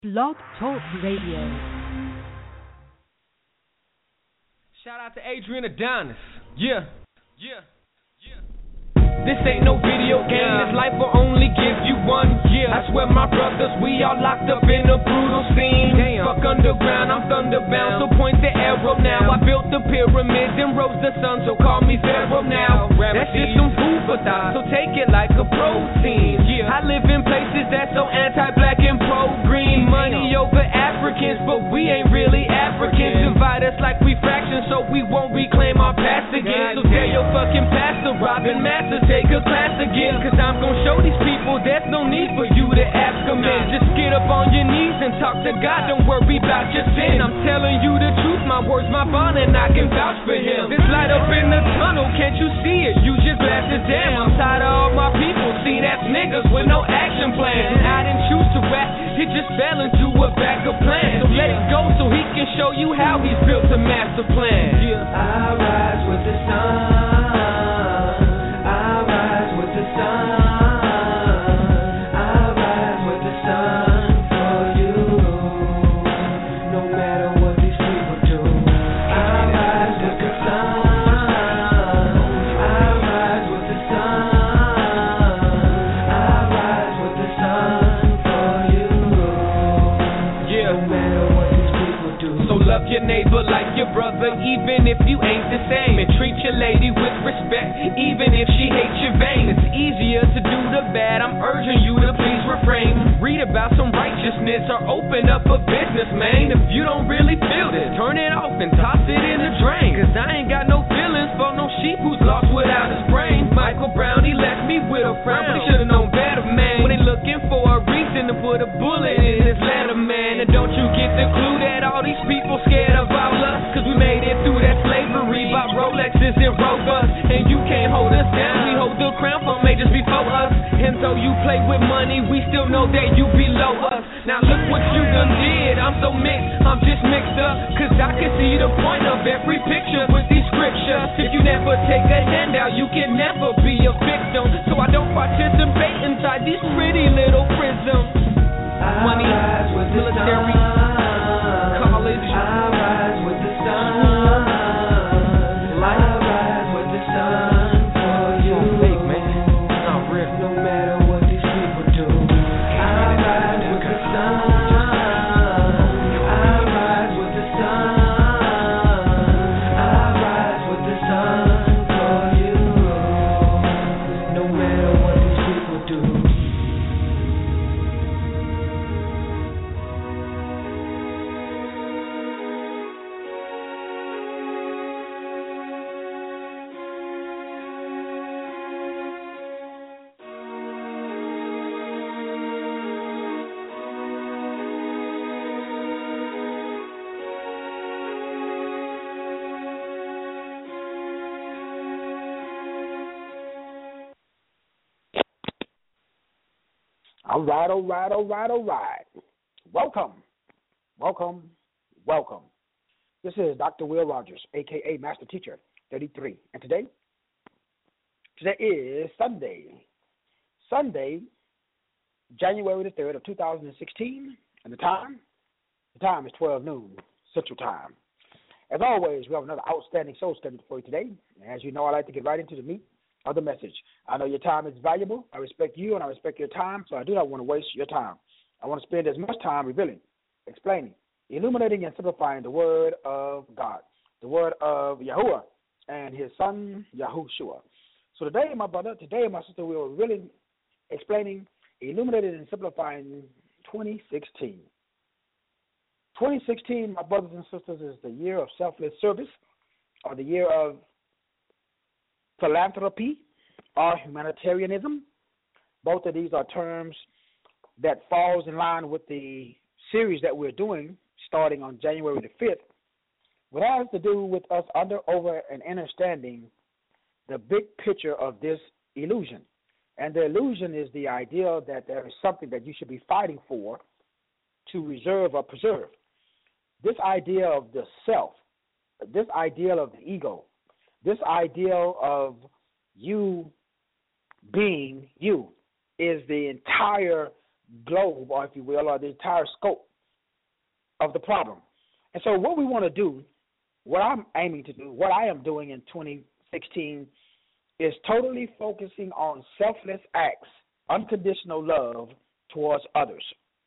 Blog Talk Radio. Shout out to Adrian Adonis. Yeah. This ain't no video game, this life will only give you one year. I swear my brothers, we all locked up in a brutal scene. Damn. Fuck underground, I'm thunderbound, so point the arrow now. I built the pyramids and rose the sun, so call me Pharaoh now. That's just some food for thought, so take it like a protein. I live in places that's so anti-black and pro-green. Money over Africans, but we ain't really Africans. Divide us like we fractions, so we won't reclaim our past again. So tell your fucking pastor, Robin Masters, take a class again, cause I'm gon' show these people there's no need for you to ask them in. Just get up on your knees and talk to God, don't worry about your sin. I'm telling you the truth, my words, my bond, and I can vouch for him. There's light up in the tunnel, can't you see it? Use your glasses, damn, I'm tired of all my people. See, that's niggas with no action plan. And I didn't choose to rap, it just fell into a backup plan. So let it go so he can show you how he's built a master plan. I rise with the sun. Your neighbor like your brother, even if you ain't the same. And treat your lady with respect, even if she hates your vein. It's easier to do the bad, I'm urging you to please refrain. Read about some righteousness or open up a business, man. If you don't really feel this, turn it off and toss it in the drain. Cause I ain't got no feelings for no sheep who's lost without his brain. Michael Brown, he left me with a frown, but he should've known better, man. When they looking for a reason to put a bullet in his letter, man. And don't you get the clue that all these people scared of all us? Cause we made it through that slavery, bought Rolexes and Rovers, and you can't hold us down. We hold the crown for majors before us, and though you play with money, we still know that you below us. Now look what you done did, I'm so mixed, I'm just mixed up. Cause I can see the point of every picture with these scriptures. If you never take a handout, you can never be a victim. So I don't participate inside these pretty little prisms. Money, military, college, I rise with the sun. I rise with the sun for you. Fake, man. It's not real. No matter what these people do, I rise with the sun. I rise with the sun. I rise with the sun for you. No matter what these people do. All right. Welcome. This is Dr. Will Rogers, a.k.a. Master Teacher 33. And today is Sunday, January the 3rd of 2016. And the time is 12 noon Central Time. As always, we have another outstanding show scheduled for you today. And as you know, I like to get right into the meat of the message. I know your time is valuable. I respect you and I respect your time, so I do not want to waste your time. I want to spend as much time revealing, explaining, illuminating, and simplifying the word of God, the word of Yahuwah and his son, Yahushua. So today, my brother, my sister, we were really explaining, illuminating, and simplifying 2016. 2016, my brothers and sisters, is the year of selfless service, or the year of philanthropy or humanitarianism. Both of these are terms that falls in line with the series that we're doing starting on January the 5th. What has to do with us over and understanding the big picture of this illusion. And the illusion is the idea that there is something that you should be fighting for to reserve or preserve. This idea of the self, this idea of the ego, this ideal of you being you is the entire globe, or if you will, or the entire scope of the problem. And so what we want to do, what I'm aiming to do, what I am doing in 2016 is totally focusing on selfless acts, unconditional love towards others.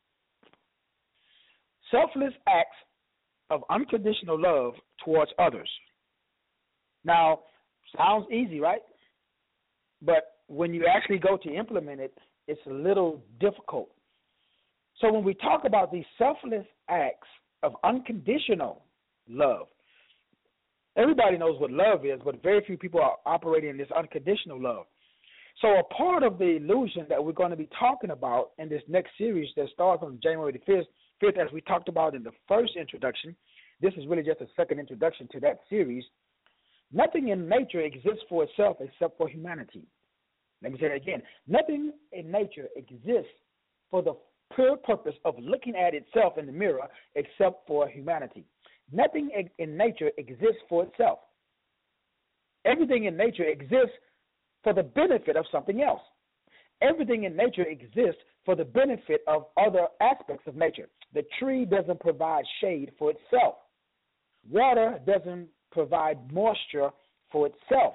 Selfless acts of unconditional love towards others. Now, sounds easy, right? But when you actually go to implement it, it's a little difficult. So when we talk about these selfless acts of unconditional love, everybody knows what love is, but very few people are operating in this unconditional love. So a part of the illusion that we're going to be talking about in this next series that starts on January the 5th, as we talked about in the first introduction, this is really just a second introduction to that series. Nothing in nature exists for itself except for humanity. Let me say that again. Nothing in nature exists for the pure purpose of looking at itself in the mirror except for humanity. Nothing in nature exists for itself. Everything in nature exists for the benefit of something else. Everything in nature exists for the benefit of other aspects of nature. The tree doesn't provide shade for itself. Water doesn't provide moisture for itself.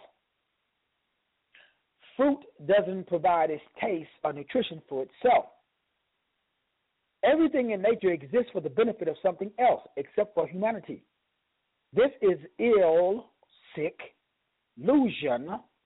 Fruit doesn't provide its taste or nutrition for itself. Everything in nature exists for the benefit of something else except for humanity. This is ill, sick, illusion,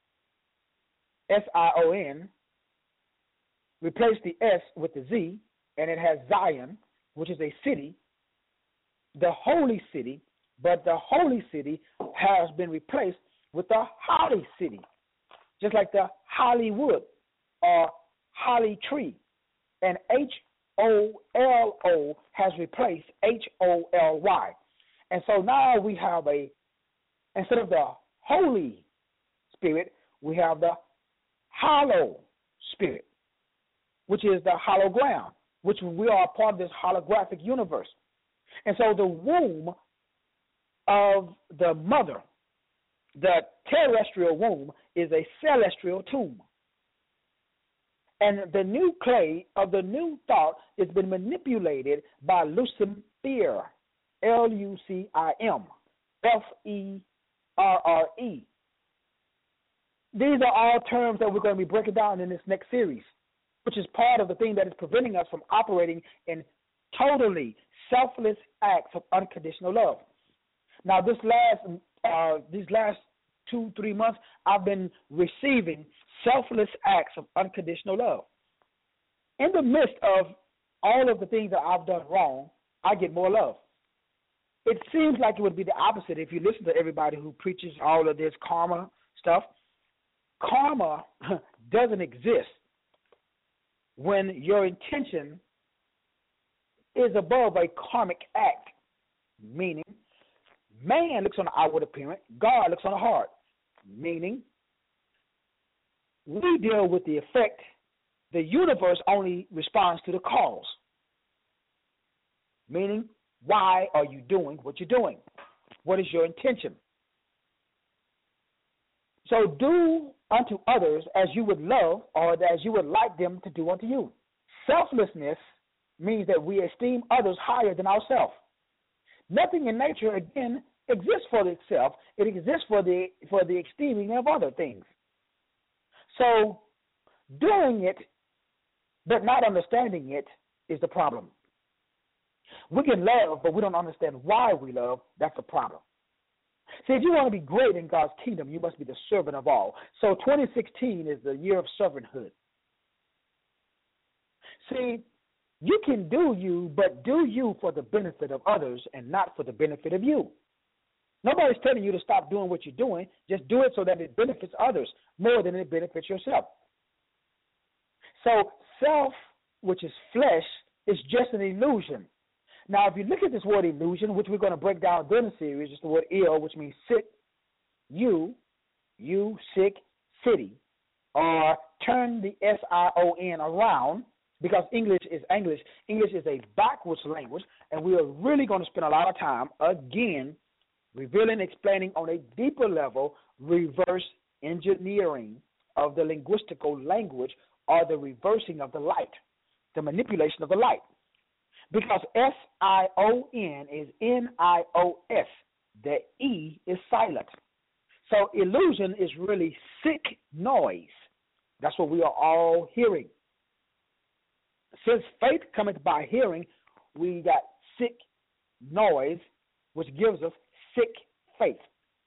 S-I-O-N. Replace the S with the Z, and it has Zion, which is a city, the holy city, but the holy city has been replaced with the holly city, just like the Hollywood or holly tree. And H-O-L-O has replaced H-O-L-Y. And so now we have instead of the Holy Spirit, we have the hollow spirit, which is the hollow ground, which we are a part of this holographic universe. And so the womb of the mother, the terrestrial womb, is a celestial tomb. And the new clay of the new thought has been manipulated by Lucifere, Lucim, F-E-R-R-E. These are all terms that we're going to be breaking down in this next series, which is part of the thing that is preventing us from operating in totally selfless acts of unconditional love. Now, these last 2-3 months, I've been receiving selfless acts of unconditional love. In the midst of all of the things that I've done wrong, I get more love. It seems like it would be the opposite if you listen to everybody who preaches all of this karma stuff. Karma doesn't exist when your intention is above a karmic act, meaning man looks on the outward appearance, God looks on the heart, meaning we deal with the effect. The universe only responds to the cause, meaning why are you doing what you're doing? What is your intention? So do unto others as you would love or as you would like them to do unto you. Selflessness means that we esteem others higher than ourselves. Nothing in nature, again, exists for itself. It exists for the esteeming of other things. So doing it but not understanding it is the problem. We can love, but we don't understand why we love. That's the problem. See, if you want to be great in God's kingdom, you must be the servant of all. So 2016 is the year of servanthood. See, you can do you, but do you for the benefit of others and not for the benefit of you. Nobody's telling you to stop doing what you're doing. Just do it so that it benefits others more than it benefits yourself. So self, which is flesh, is just an illusion. Now, if you look at this word illusion, which we're going to break down during the series, it's the word ill, which means sick, you, sick, city, or turn the S-I-O-N around, because English is English. English is a backwards language, and we are really going to spend a lot of time, again, revealing, explaining on a deeper level, reverse engineering of the linguistical language, or the reversing of the light, the manipulation of the light. because S-I-O-N is N-I-O-S. The E is silent. So illusion is really sick noise. That's what we are all hearing. Since faith cometh by hearing, we got sick noise, which gives us sick faith.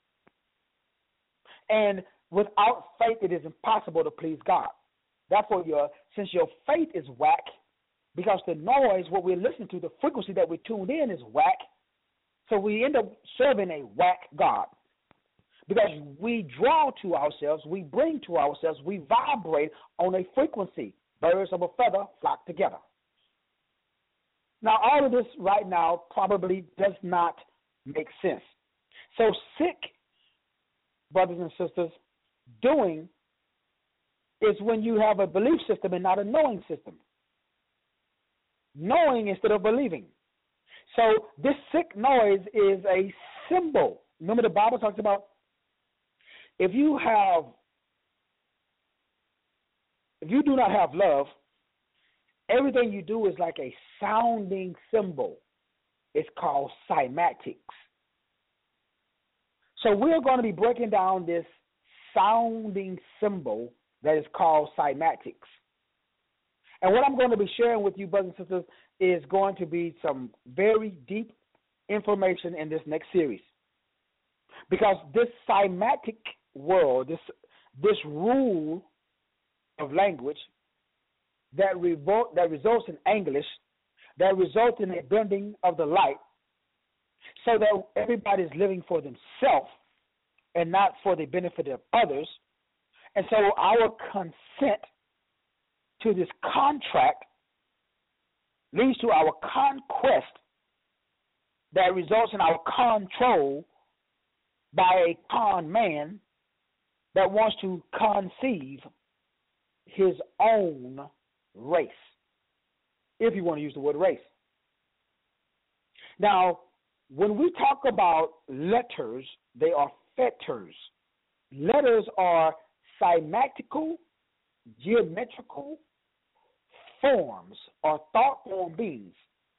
And without faith, it is impossible to please God. Therefore, since your faith is whack, because the noise, what we're listening to, the frequency that we tuned in is whack, so we end up serving a whack God. Because we draw to ourselves, we bring to ourselves, we vibrate on a frequency. Birds of a feather flock together. Now, all of this right now probably does not make sense. So sick, brothers and sisters, doing is when you have a belief system and not a knowing system. Knowing instead of believing. So this sick noise is a symbol. Remember the Bible talks about if you do not have love, everything you do is like a sounding symbol. It's called cymatics. So we're going to be breaking down this sounding symbol that is called cymatics. And what I'm going to be sharing with you, brothers and sisters, is going to be some very deep information in this next series. Because this cymatic world, this rule of language that results in English, that results in a bending of the light, so that everybody is living for themselves and not for the benefit of others. And so our consent to this contract leads to our conquest that results in our control by a con man that wants to conceive his own race, if you want to use the word race. Now, when we talk about letters, they are fetters. Letters are cymatical, geometrical forms or thought form beings.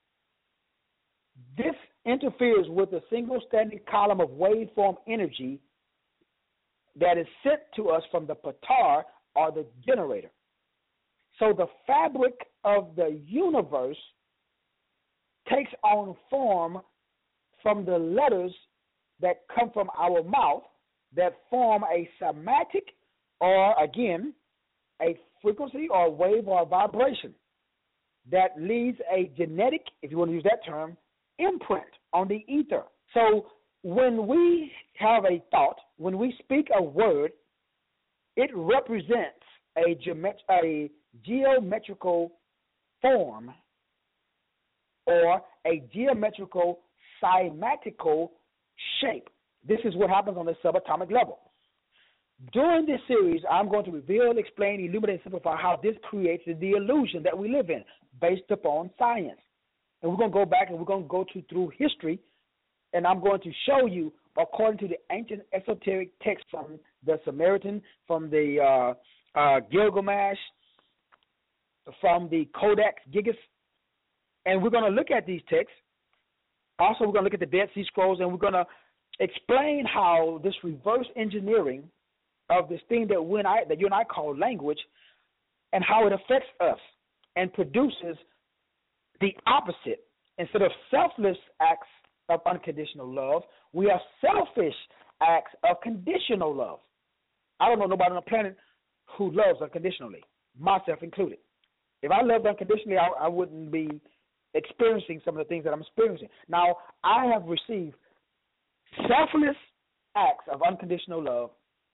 This interferes with a single standing column of waveform energy that is sent to us from the patar or the generator. So the fabric of the universe takes on form from the letters that come from our mouth that form a cymatic or, again, a frequency or wave or vibration that leaves a genetic, if you want to use that term, imprint on the ether. So when we have a thought, when we speak a word, it represents a geometrical form or a geometrical cymatical shape. This is what happens on the subatomic level. During this series, I'm going to reveal, explain, illuminate, and simplify how this creates the illusion that we live in based upon science. And we're going to go back and we're going to go through history, and I'm going to show you, according to the ancient esoteric text from the Samaritan, from the Gilgamesh, from the Codex Gigas, and we're going to look at these texts. Also, we're going to look at the Dead Sea Scrolls, and we're going to explain how this reverse engineering of this thing that you and I call language, and how it affects us and produces the opposite. Instead of selfless acts of unconditional love, we have selfish acts of conditional love. I don't know nobody on the planet who loves unconditionally, myself included. If I loved unconditionally, I wouldn't be experiencing some of the things that I'm experiencing. Now, I have received selfless acts of unconditional love.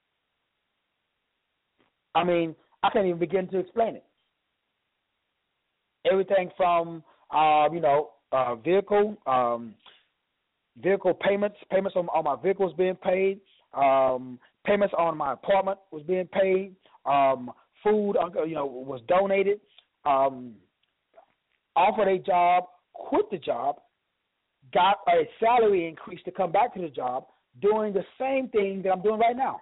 I mean, I can't even begin to explain it. Everything from, vehicle payments on my vehicles being paid, payments on my apartment was being paid, food, was donated, offered a job, quit the job, got a salary increase to come back to the job, doing the same thing that I'm doing right now.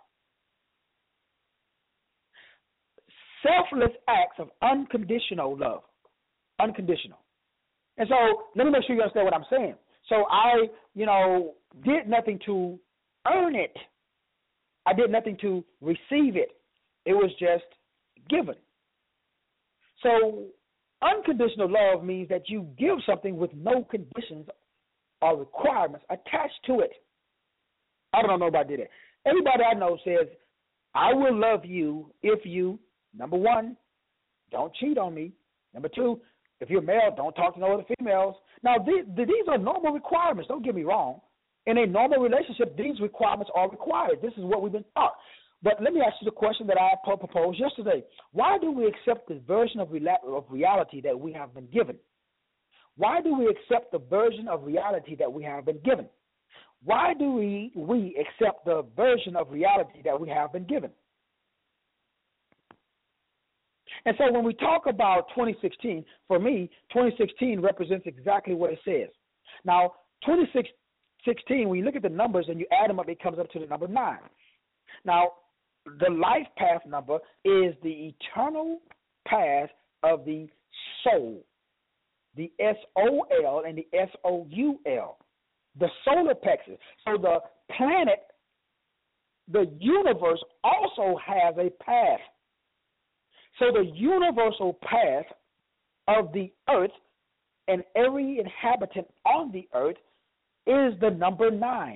Selfless acts of unconditional love. Unconditional. And so let me make sure you understand what I'm saying. So I, did nothing to earn it. I did nothing to receive it. It was just given. So unconditional love means that you give something with no conditions or requirements attached to it. I don't know if nobody did it. Everybody I know says, I will love you if you, number one, don't cheat on me. Number two, if you're male, don't talk to no other females. Now, these are normal requirements. Don't get me wrong. In a normal relationship, these requirements are required. This is what we've been taught. But let me ask you the question that I proposed yesterday. Why do we accept the version of reality that we have been given? Why do we accept the version of reality that we have been given? Why do we accept the version of reality that we have been given? And so when we talk about 2016, for me, 2016 represents exactly what it says. Now, 2016, when you look at the numbers and you add them up, it comes up to the number 9. Now, the life path number is the eternal path of the soul, the S-O-L and the S-O-U-L, the solar plexus. So the planet, the universe also has a path. So the universal path of the earth and every inhabitant on the earth is the number 9.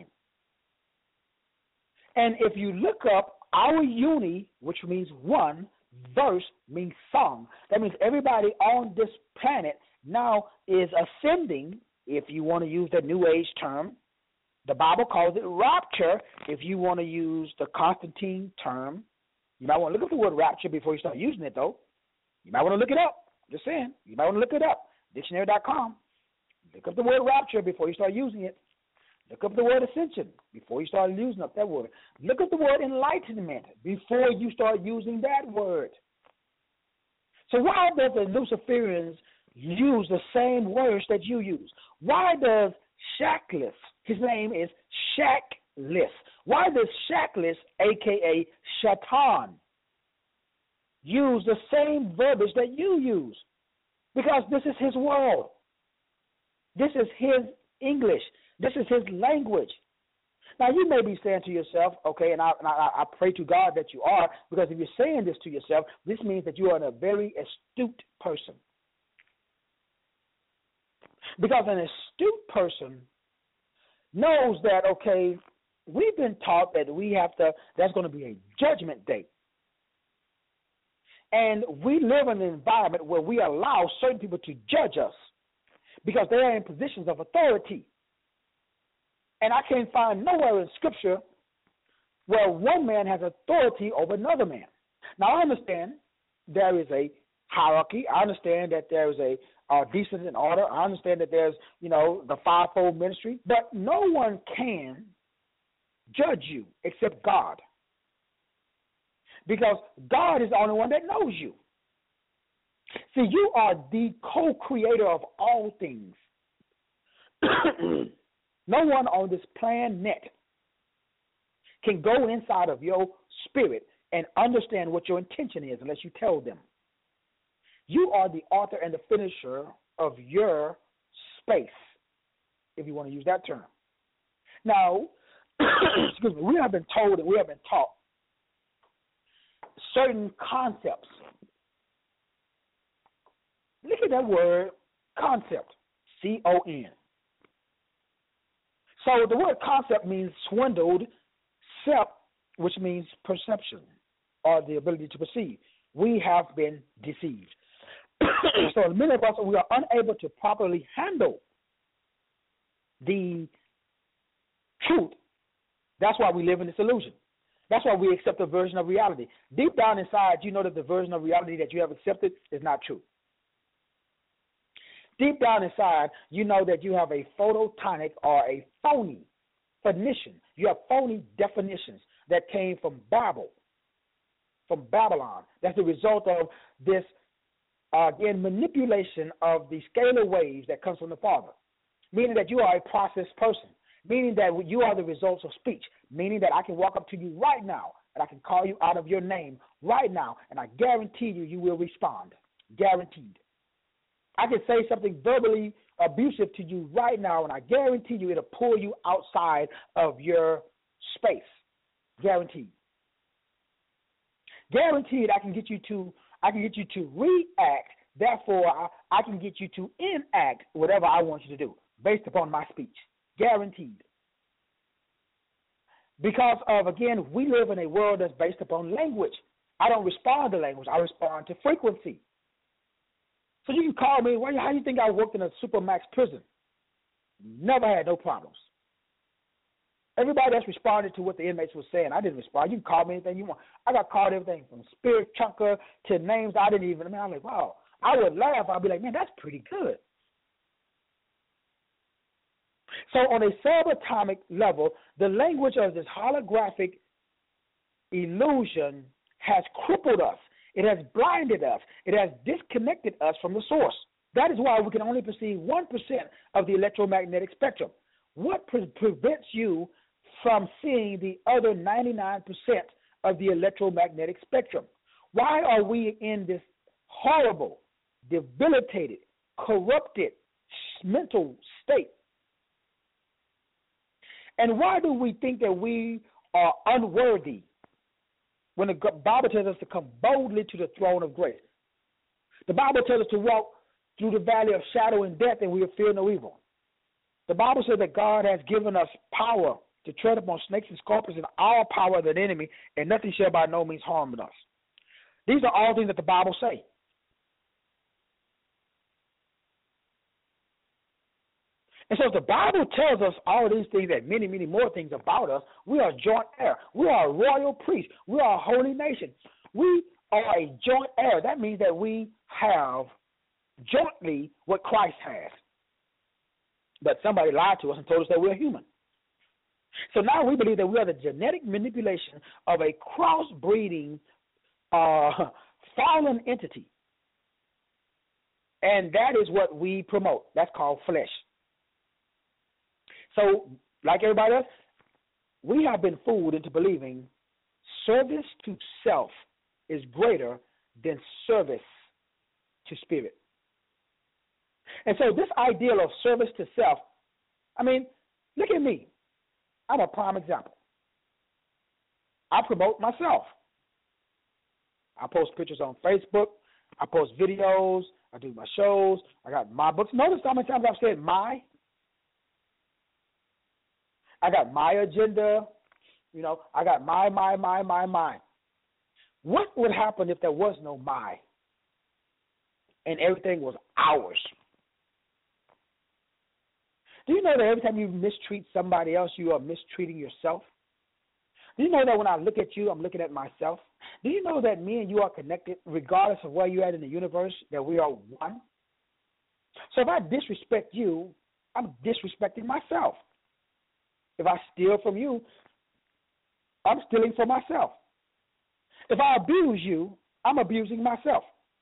And if you look up our uni, which means one, verse means song. That means everybody on this planet now is ascending, if you want to use the New Age term. The Bible calls it rapture, if you want to use the Constantine term. You might want to look up the word rapture before you start using it, though. You might want to look it up. Just saying. You might want to look it up. Dictionary.com. Look up the word rapture before you start using it. Look up the word ascension before you start using up that word. Look up the word enlightenment before you start using that word. So why does the Luciferians use the same words that you use? Why does Shackless, his name is Shackless, why does Shackless, a.k.a. Shaitan, use the same verbiage that you use? Because this is his world. This is his English. This is his language. Now, you may be saying to yourself, okay, and I pray to God that you are, because if you're saying this to yourself, this means that you are a very astute person. Because an astute person knows that, okay, we've been taught that there's going to be a judgment day. And we live in an environment where we allow certain people to judge us because they are in positions of authority. And I can't find nowhere in Scripture where one man has authority over another man. Now, I understand there is a hierarchy. I understand that there is a decency and order. I understand that there's, the fivefold ministry. But no one can judge you except God. Because God is the only one that knows you. See, you are the co-creator of all things. No one on this planet can go inside of your spirit and understand what your intention is unless you tell them. You are the author and the finisher of your space, if you want to use that term. Now, excuse me, we have been told and we have been taught certain concepts. Look at that word, concept, C-O-N. So the word concept means swindled, sept, which means perception or the ability to perceive. We have been deceived. So many of us, we are unable to properly handle the truth. That's why we live in this illusion. That's why we accept a version of reality. Deep down inside, you know that the version of reality that you have accepted is not true. Deep down inside, you know that you have a photonic or a phony definition. You have phony definitions that came from Babylon. That's the result of this, again, manipulation of the scalar waves that comes from the Father, meaning that you are a processed person, meaning that you are the results of speech, meaning that I can walk up to you right now and I can call you out of your name right now, and I guarantee you will respond. Guaranteed. I can say something verbally abusive to you right now, and I guarantee you it'll pull you outside of your space. Guaranteed. Guaranteed I can get you to react, therefore I can get you to enact whatever I want you to do based upon my speech. Guaranteed. Because of, again, we live in a world that's based upon language. I don't respond to language. I respond to frequency. So you can call me, well, how do you think I worked in a supermax prison? Never had no problems. Everybody else responded to what the inmates were saying. I didn't respond. You can call me anything you want. I got called everything from spirit chunker to names I didn't even, I'm like, wow. I would laugh. I'd be like, man, that's pretty good. So on a subatomic level, the language of this holographic illusion has crippled us. It has blinded us. It has disconnected us from the source. That is why we can only perceive 1% of the electromagnetic spectrum. What prevents you from seeing the other 99% of the electromagnetic spectrum? Why are we in this horrible, debilitated, corrupted mental state? And why do we think that we are unworthy when the Bible tells us to come boldly to the throne of grace? The Bible tells us to walk through the valley of shadow and death, and we will fear no evil. The Bible says that God has given us power to tread upon snakes and scorpions and all power of the enemy, and nothing shall by no means harm us. These are all things that the Bible say. And so if the Bible tells us all these things and many, many more things about us, we are joint heir. We are a royal priest. We are a holy nation. We are a joint heir. That means that we have jointly what Christ has. But somebody lied to us and told us that we're human. So now we believe that we are the genetic manipulation of a crossbreeding fallen entity. And that is what we promote. That's called flesh. So, like everybody else, we have been fooled into believing service to self is greater than service to spirit. And so this ideal of service to self, I mean, look at me. I'm a prime example. I promote myself. I post pictures on Facebook. I post videos. I do my shows. I got my books. Notice how many times I've said my. I got my agenda. You know, I got my. What would happen if there was no my and everything was ours? Do you know that every time you mistreat somebody else, you are mistreating yourself? Do you know that when I look at you, I'm looking at myself? Do you know that me and you are connected regardless of where you're at in the universe, that we are one? So if I disrespect you, I'm disrespecting myself. If I steal from you, I'm stealing from myself. If I abuse you, I'm abusing myself.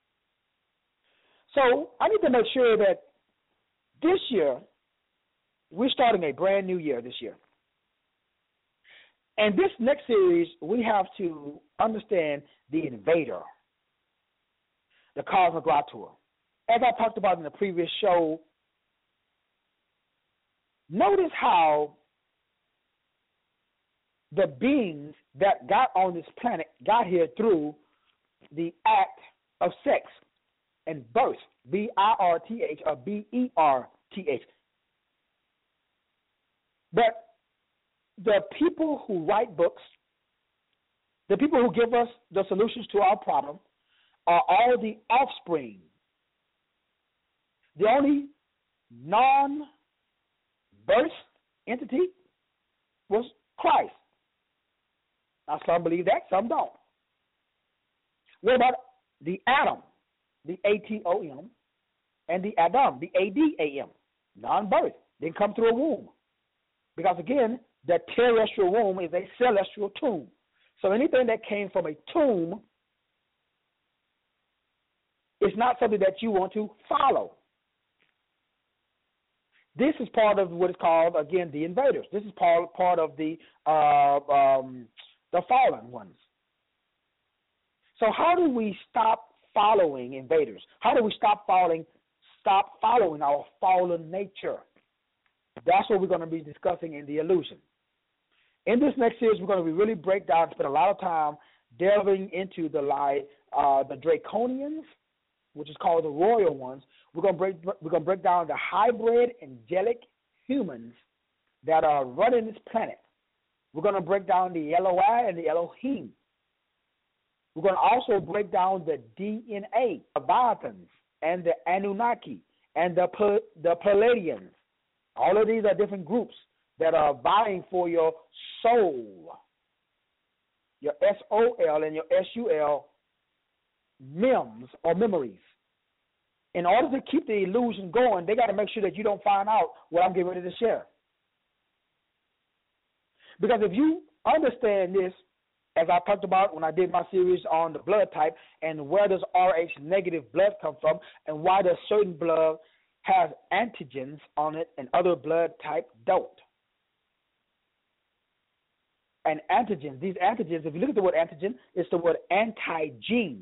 So I need to make sure that this year, we're starting a brand new year this year. And this next series, we have to understand the invader, the cosmogrator. As I talked about in the previous show, notice how the beings that got on this planet got here through the act of sex and birth, B-I-R-T-H or B-E-R-T-H. But the people who write books, the people who give us the solutions to our problem, are all the offspring. The only non-birth entity was Christ. Now, some believe that, some don't. What about the Adam, the A-T-O-M, and the Adam, the A-D-A-M, non-birth, didn't come through a womb. Because, again, the terrestrial womb is a celestial tomb. So anything that came from a tomb is not something that you want to follow. This is part of what is called, again, the invaders. This is part of the fallen ones. So how do we stop following invaders? How do we stop following stop following our fallen nature. That's what we're going to be discussing in the illusion. In this next series, we're going to really break down, spend a lot of time delving into the Draconians, which is called the royal ones. We're going to break down the hybrid angelic humans that are running this planet. We're going to break down the Eloi and the Elohim. We're going to also break down the DNA, the Leviathans, and the Anunnaki, and the Palladians. All of these are different groups that are vying for your soul, your S-O-L and your S-U-L, mems or memories. In order to keep the illusion going, they got to make sure that you don't find out what I'm getting ready to share. Because if you understand this, as I talked about when I did my series on the blood type and where does Rh negative blood come from and why does certain blood have antigens on it and other blood type don't. And antigens, these antigens, if you look at the word antigen, it's the word anti-genes.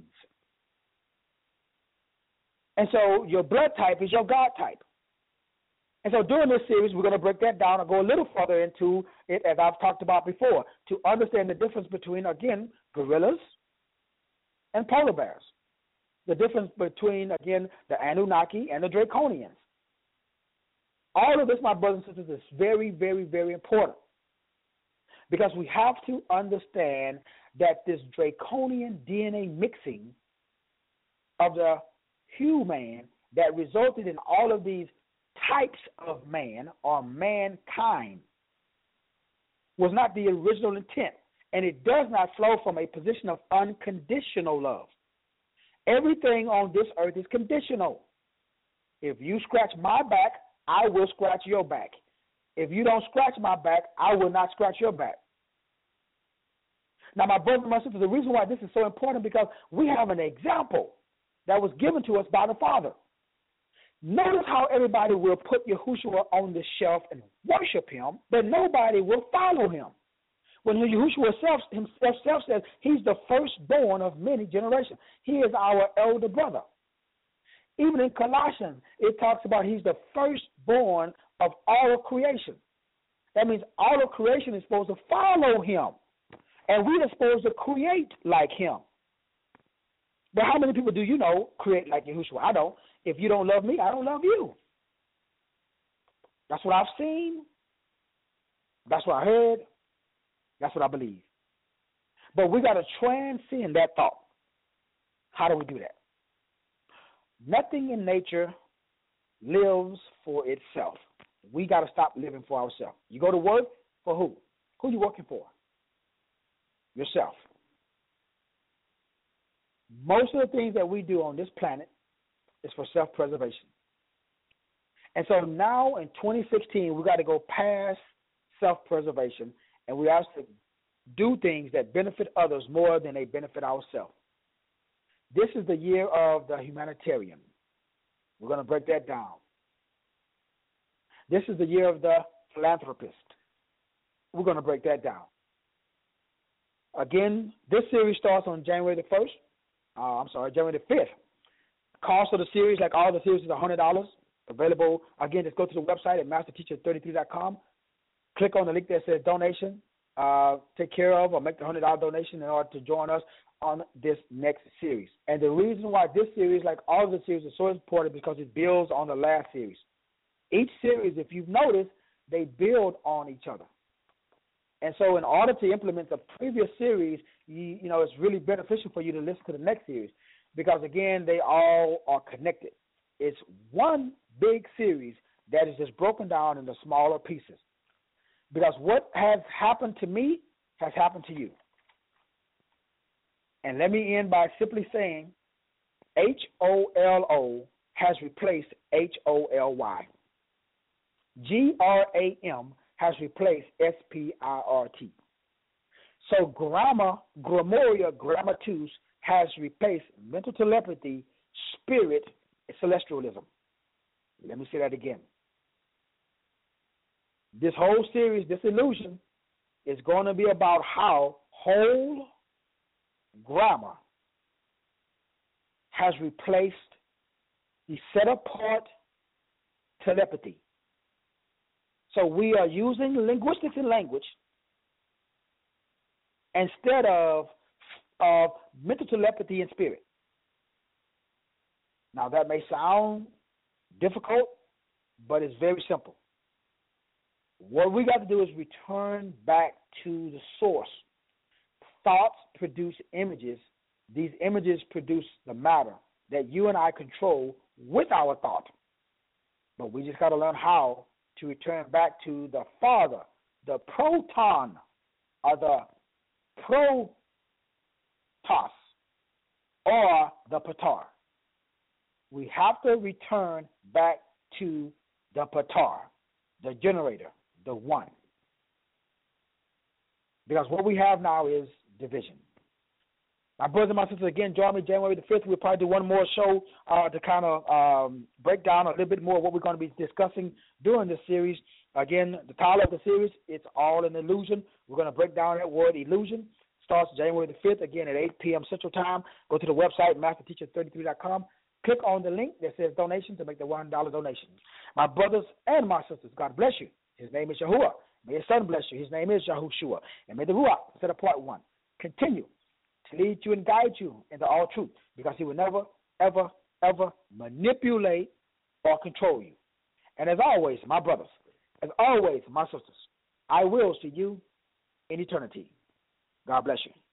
And so your blood type is your God type. And so during this series, we're going to break that down and go a little further into it, as I've talked about before, to understand the difference between, again, gorillas and polar bears. The difference between, again, the Anunnaki and the Draconians. All of this, my brothers and sisters, is very, very, very important. Because we have to understand that this draconian DNA mixing of the human that resulted in all of these types of man or mankind was not the original intent, and it does not flow from a position of unconditional love. Everything on this earth is conditional. If you scratch my back, I will scratch your back. If you don't scratch my back, I will not scratch your back. Now, my brothers and my sisters, the reason why this is so important because we have an example that was given to us by the Father. Notice how everybody will put Yahushua on the shelf and worship him, but nobody will follow him. When Yahushua himself says he's the firstborn of many generations. He is our elder brother. Even in Colossians, it talks about he's the firstborn of all of creation. That means all of creation is supposed to follow him. And we are supposed to create like him. But how many people do you know create like Yahushua? I don't. If you don't love me, I don't love you. That's what I've seen. That's what I heard. That's what I believe. But we got to transcend that thought. How do we do that? Nothing in nature lives for itself. We got to stop living for ourselves. You go to work for who? Who you working for? Yourself. Most of the things that we do on this planet is for self-preservation. And so now in 2016, we got to go past self-preservation, and we have to do things that benefit others more than they benefit ourselves. This is the year of the humanitarian. We're going to break that down. This is the year of the philanthropist. We're going to break that down. Again, this series starts on January the 1st. January the 5th. Cost of the series, like all the series, is $100. Available, again, just go to the website at masterteacher33.com. Click on the link that says donation. Take care of or make the $100 donation in order to join us on this next series. And the reason why this series, like all of the series, is so important because it builds on the last series. Each series, if you've noticed, they build on each other. And so in order to implement the previous series, you know, it's really beneficial for you to listen to the next series because, again, they all are connected. It's one big series that is just broken down into smaller pieces. Because what has happened to me has happened to you. And let me end by simply saying HOLO has replaced HOLY. GRAM has replaced SPIRT. So Grimoria Grammatus has replaced mental telepathy, spirit, celestialism. Let me say that again. This whole series, this illusion, is going to be about how whole grammar has replaced the set-apart telepathy. So we are using linguistics and language instead of mental telepathy and spirit. Now, that may sound difficult, but it's very simple. What we got to do is return back to the source. Thoughts produce images. These images produce the matter that you and I control with our thought. But we just got to learn how to return back to the Father, the proton, or the protos, or the patar. We have to return back to the patar, the generator, the one. Because what we have now is division. My brothers and my sisters, again, join me January the 5th. We'll probably do one more show to kind of break down a little bit more of what we're going to be discussing during this series. Again, the title of the series, It's All an Illusion. We're going to break down that word illusion. Starts January the 5th, again, at 8 p.m. Central Time. Go to the website, masterteacher33.com. Click on the link that says donation to make the $1 donation. My brothers and my sisters, God bless you. His name is Yahuwah. May his son bless you. His name is Yahushua. And may the Ruach, set apart one, continue to lead you and guide you into all truth, because he will never, ever, ever manipulate or control you. And as always, my brothers, as always, my sisters, I will see you in eternity. God bless you.